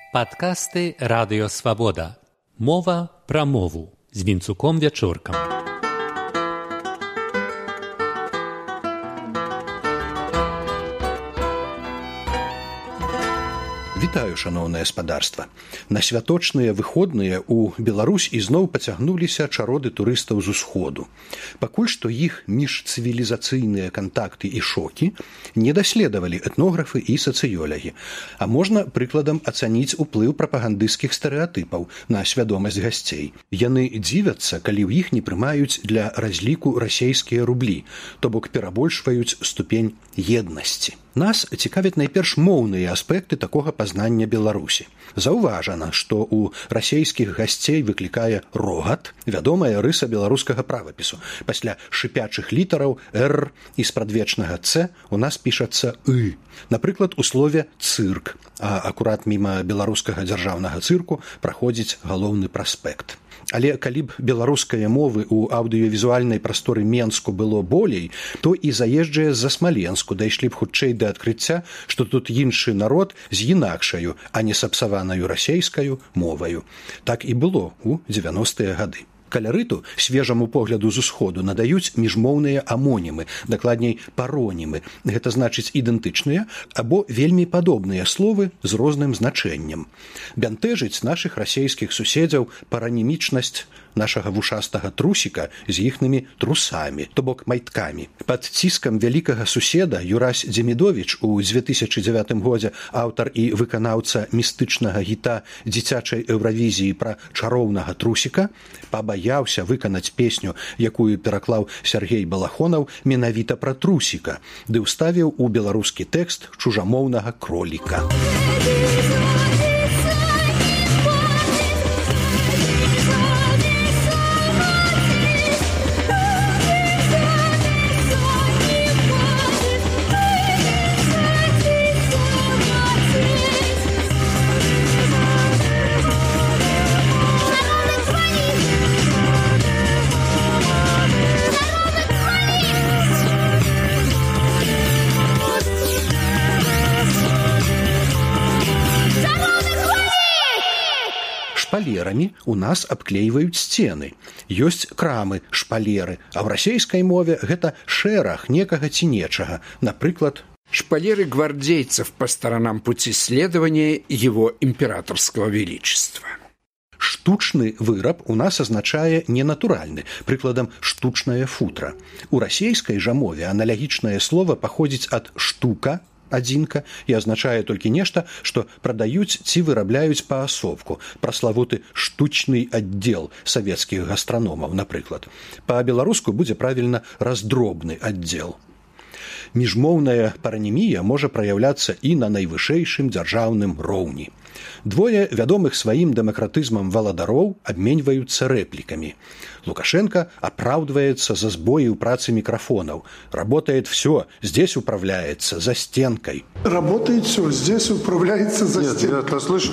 Падкасты Радыё Свабода. Мова пра мову з Вінцуком Вячоркам. Вітаю, шаноўнае спадарства. На святочныя выходныя ў Беларусь ізноў пацягнуліся чароды турыстаў з усходу. Пакуль што іх міжцывілізацыйныя кантакты і шокі не даследавалі этнографы і сацыёлагі, а можна прыкладам ацаніць уплыў прапагандысцкіх стэрэатыпаў на свядомасць гасцей. Яны дзівяцца, калі ў іх не прымаюць для разліку расейскія рублі, то бок перабольшваюць ступень еднасці. Нас цікавяць найперш моўныя аспекты такога пазнання Беларусі. Заўважана, што ў расейскіх гасцей выклікае рогат, вядомая рыса беларускага правапісу. Пасля шыпячых літараў «р» і спрадвечнага «ц» у нас пішацца «ы». Напрыклад, у слове «цырк», а акурат міма беларускага дзяржаўнага цырку праходзіць галоўны праспект. Але калі б беларускай мовы ў аўдыёвізуальнай прасторы Менску было болей, то і заезджыя з-за Смаленску дайшлі б хутчэй да адкрыцця, што тут іншы народ з інакшаю, а не сапсаванаю расейскаю моваю. Так і было ў 90-е гады. Каларыту свежаму погляду з усходу надаюць міжмоўныя амонімы, дакладней паронімы. Гэта значыць ідэнтычныя або вельмі падобныя словы з розным значэннем. Бянтэжыць нашых расейскіх суседзяў паранімічнасць нашага вушастага трусіка з іхнымі трусамі, то бок майткамі. Пад ціскам вялікага суседа Юрась Дземідовіч у 2009 годзе аўтар і выканаўца містычнага гіта дзіцячай Еўравізіі пра чароўнага трусіка пабаяўся выканаць песню, якую пераклаў Сяргей Балахонаў менавіта пра трусіка, ды ўставіў у беларускі тэкст чужамоўнага кроліка. Шпалерамі у нас абклейваюць сцены. Ёсць крамы, шпалеры, а ў расейскай мове гэта шэраг некага ці нечага. Напрыклад, шпалеры гвардейцев по сторонам пути следования его императорского величества. Штучны выраб у нас азначае ненатуральны, прыкладам штучнае футра. У расейскай жа мове аналагічнае слова паходзіць ад штука, адзінка, і азначае толькі нешта, што прадаюць ці вырабляюць паасобку, праславуты штучны аддзел савецкіх гастраномаў, напрыклад. Па-беларуску будзе правільна раздробны аддзел. Міжмоўная паранімія можа праяўляцца і на найвышэйшым дзяржаўным роўні. Двое вядомых сваім дэмакратызмам валадароў абменьваюцца рэплікамі. Лукашенко апраўдваецца за сбои ў працы микрофонов. Работает все, здесь управляется за стенкой. Работает все, здесь управляется за стенкой. Нет, я слышу.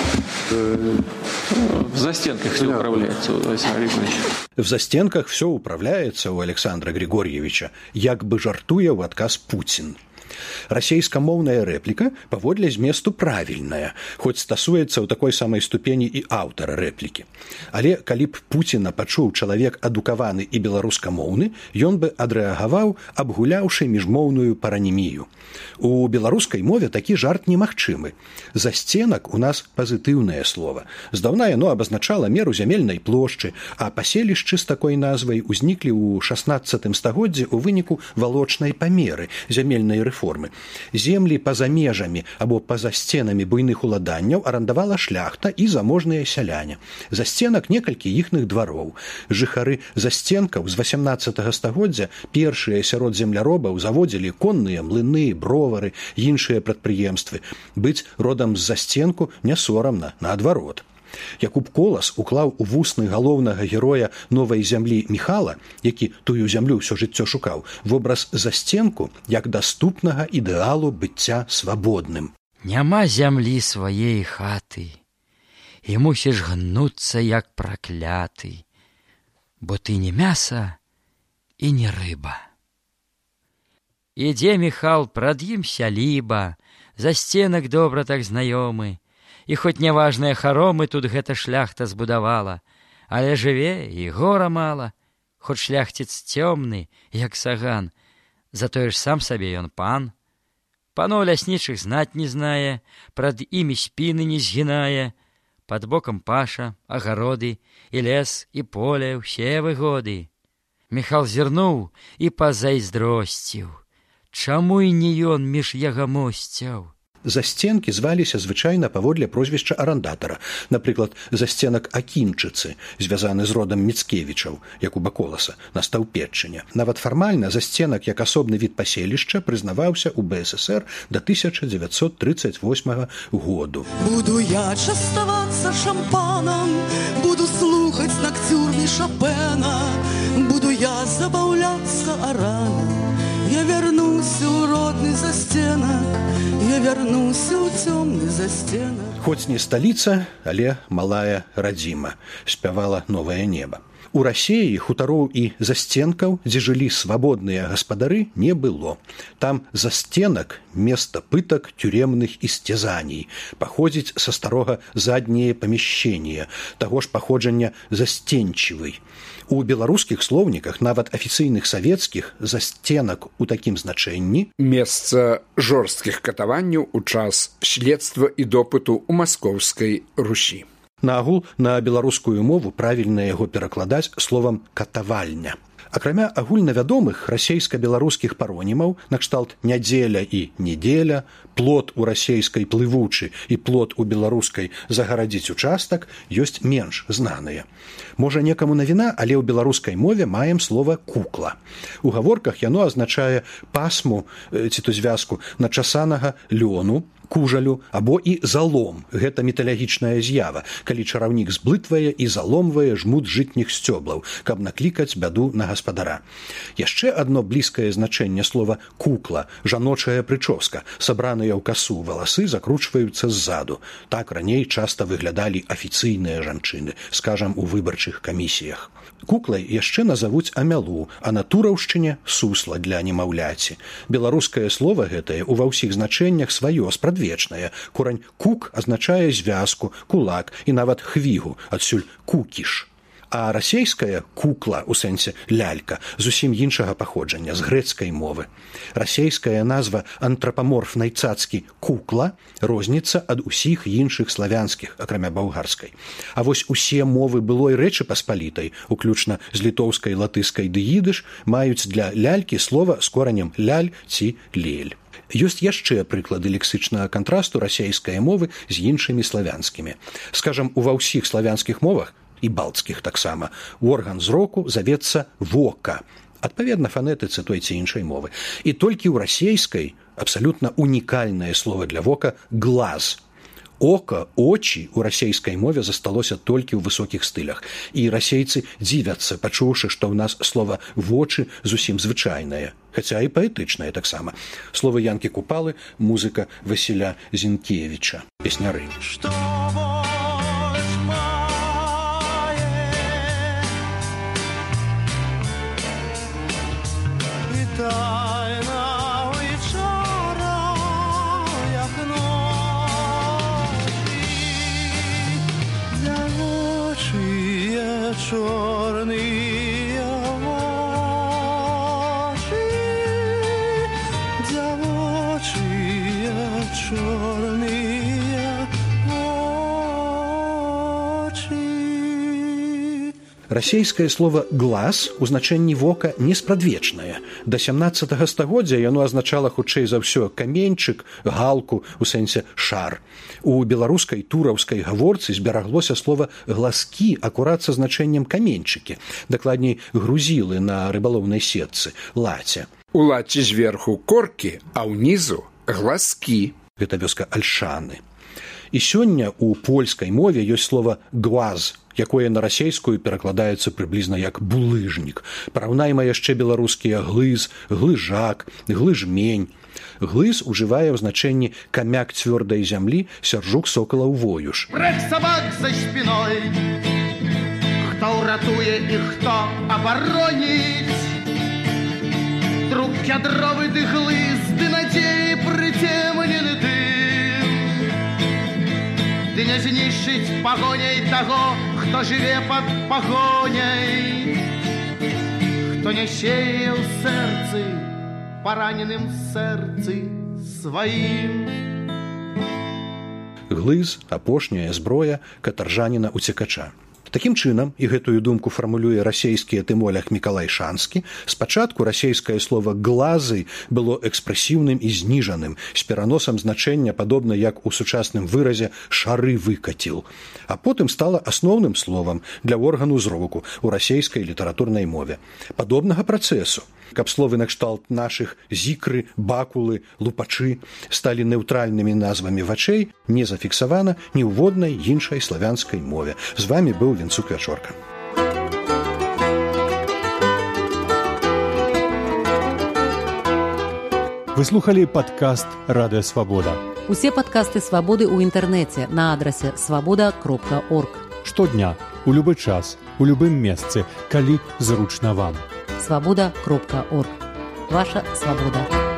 В застенках все управляется у Александра Григорьевича. В застенках все управляется у Александра Григорьевича, як бы жартуе ў адказ Путин. Расейскамоўная рэпліка паводле зместу правільная, хоць стасуецца ў такой самай ступені і аўтара рэплікі. Але калі б Пуціна пачуў чалавек адукаваны і беларускамоўны, ён бы адрэагаваў, абгуляўшы міжмоўную паранімію. У беларускай мове такі жарт немагчымы. Засценак у нас пазітыўнае слова. Здаўна яно абазначала меру зямельнай плошчы, а паселішчы з такой назвай узніклі ў 16 стагоддзі ў выніку валочнай памеры зямельнай рэформы. Землі па-за межамі або па-за сценамі буйных уладанняў арандавала шляхта і заможныя сяляне. Засценак некалькі іхных двароў. Жыхары засценкаў з 18 стагоддзя першыя сярод земляробаў заводзілі конныя млыны, бровары, іншыя прадпрыемствы. Быць родам з засценку не сорамна, наадварот. Якуб Колас уклаў у вусны галоўнага героя новай зямлі Міхала, які тую зямлю ўсё жыццё шукаў, вобраз засценку як даступнага ідэалу быцця свабодным. Няма зямлі сваей хаты, і мусіш гнуцца як пракляты, бо ты не мяса і не рыба. Ідзе Міхал, прад ім сяліба, засценак добра так знаёмы, І хоць няважныя харомы тут гэта шляхта збудавала, але жыве і гора мала, хоць шляхціц цёмны, як саган, затое ж сам сабе ён пан. Паноў ляснічых знаць не знае, прад імі спіны не згінае, пад бокам паша, агароды, і лес, і поле, ўсе выгоды. Міхал зірнуў і пазайздросціў. Чаму і не ён між ягамосцяў? Засценкі зваліся звычайна паводле прозвішча арандатара, напрыклад, засценак Акінчыцы, звязаны з родам Міцкевічаў, як у Баколаса, на Стаўпетчыне. Нават фармальна засценак як асобны від паселішча прызнаваўся ў БССР да 1938 году. Буду я частавацца шампанам, буду слухаць ноктюрны Шопена, буду я забаўляцца араном. Я вернуся ў родны застенак, я вернуся ў цёмны застенак. Хоць не сталіца, але малая радзіма, спявала новае неба. У Расеі хутароў і засценкаў, дзе жылі свабодныя гаспадары, не было. Там засценак – места пытак, тюремных істязаній, паходзіць са старога задняе памяшчэнне, таго ж паходжання засценчывый. У беларускіх слоўніках, нават афіцыйных савецкіх, засценак у такім значэнні месца жорсткіх катаванняў у час следства і допыту ў маскоўскай Русі. Нагул на беларускую мову правільна яго перакладаць словам «катавальня». Акрамя агульнавядомых расейска-беларускіх паронімаў, накшталт «нядзеля» і «недзеля», «плот» у расейскай «плывучы» і «плот» у беларускай «загарадзіць участак» ёсць менш знаныя. Можа, некаму навіна, але ў беларускай мове маем слова «кукла». У гаворках яно азначае пасму ці то звязку начасанага лёну, кужалю або і залом. Гэта металагічная з'ява, калі чараўнік зблытвае і заломвае жмут жытніх сцёблаў, каб наклікаць бяду на гаспадара. Яшчэ адно блізкае значэнне слова «кукла» – жаночая прычоска, сабраныя ў касу валасы закручваюцца ззаду. Так раней часта выглядалі афіцыйныя жанчыны, скажам, у выбарчых камісіях. Куклай яшчэ назавуць амялу, а на тураўшчыне – сусла для немаўляці. Беларускае слова гэтае ува ўсіх значэннях сваё, спрадвечнае. Корань «кук» азначае звязку, кулак і нават хвігу, адсюль «кукіш». А расейская «кукла» у сэнсе «лялька» зусім іншага паходжання, з грэцкай мовы. Расейская назва антрапаморфнай цацкі «кукла» розніцца ад усіх іншых славянскіх, акрамя балгарскай. А вось усе мовы былой Рэчы Паспалітай, уключна з літоўскай, латышскай ды ідыш, маюць для лялькі слова з коранем «ляль» ці «лель». Ёсць яшчэ прыклады лексычнага кантрасту расейскай мовы з іншымі славянскімі. Скажам, ува ўсіх славянскіх мовах і балтскіх таксама, орган зроку завецца вока, адпаведна фанетыцы той ці іншай мовы. І толькі ў расейскай абсалютна унікальнае слово для вока глаз. Ока, очі у расейскай мове засталося толькі ў высокіх стылях. І расейцы дзівяцца, пачуўшы, што ў нас слова вочы зусім звычайнае, хаця і паэтычнае таксама. Словы Янкі Купалы, музыка Васіля Зінкевіча, песняры. Тайна вечора, як ночі, дівочі чорні очі, дівочі чорні Расейскае слово «глаз» у значэнні вока не спрадвечнае. Да 17 стагоддзя яно азначала хутчэй за ўсё каменьчык, галку, у сэнсе шар. У беларускай тураўскай гаворцы збераглося слова «глазкі» акурат са значэннем каменьчыкі, дакладней грузілы на рыбалоўнай сетцы, лаця. У лаці зверху коркі, а ўнізу глазкі. Гэта вёска Альшаны. І сёння у польскай мове ёсць слова «гваз», якое на расейскую перакладаецца прыблізна як булыжнік. Параўнайма яшчэ беларускія глыз, глыжак, глыжмень. Глыз ужывае ў значэнні камяк цвёрдай зямлі, сяржук сокалаў воюш. Брэх сабак за спіной, хто ўратуе і хто абароніць. Труп кядровы ды глыз, ды надзеі прыцемнены дым. Ды знішчыць пагоняй таго, хто жыве пад пагоняй, хто не сее ў сэрцы, параненым сэрцы сваім. Глыз – апошняя зброя катаржаніна-уцекача. Такім чынам, і гэтую думку фармулюе расейскі этымолог Мікалай Шанскі, спачатку расейскае слова «глазы» было экспрэсіўным і зніжаным, з пераносам значэння падобна як у сучасным выразе «шары выкаціл», а потым стала асноўным словам для органу зроку ў расейскай літаратурнай мове. Падобнага працэсу, каб словы накшталт нашых зікры, бакулы, лупачы сталі неўтральнымі назвамі вачэй, не зафіксавана ні ў воднай іншай славянскай мове. З вамі быў Вінцук Вячорка. Вы слухали падкаст «Радыё Свабода». Усе падкасты «Свабоды» ў інтэрнэце на адрасе свабода.орг. Штодня, у любы час, у любым месцы, калі зручна вам. Свабода.орг. Ваша свабода.